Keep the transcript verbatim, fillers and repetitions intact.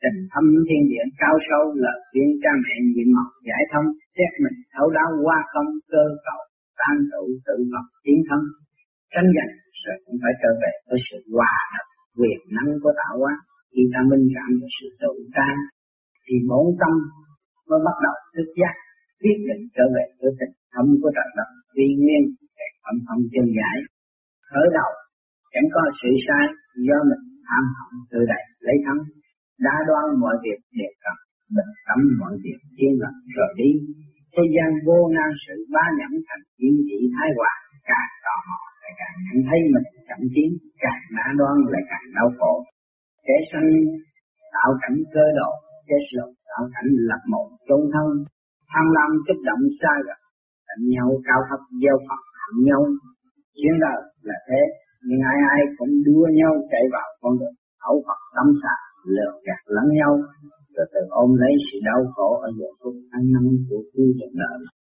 tình thâm thiên địa cao sâu, lời khuyên cha mẹ nhiệm màu giải thông, xét mình thấu đáo qua không cơ cầu, tan tụ tự Phật tiến thân, tranh giành rồi cũng phải trở về với sự hòa hợp quyền năng của tạo hóa. Khi ta minh cảm về sự tự ta thì bổn tâm mới bắt đầu thức giác, quyết định trở về với tình thâm của trời đất uy nguyên để âm âm chân giải. Khởi đầu chẳng có sự sai do mình tham vọng tự đại lấy thắng, đã đoán mọi việc đều cần bình tâm mọi việc yên lặng rồi đi. Thế gian vô nan sự ba nhẫn thành kiến trị thái hòa, càng tò mò lại càng nhận thấy mình chậm tiến, càng đã đoán lại càng đau khổ. Kẻ sanh tạo cảnh cơ độ, kẻ rồi tạo cảnh lập một chốn thân, tham lam kích động xa gần, đánh nhau cao thấp gieo phật hận nhau. Chuyện đời là thế, nhưng ai ai cũng đua nhau chạy vào con đường khẩu Phật tâm xạ, lừa gạt lẫn nhau, rồi tự ôm lấy sự đau khổ ở giờ phút ăn năn của cuộc đời.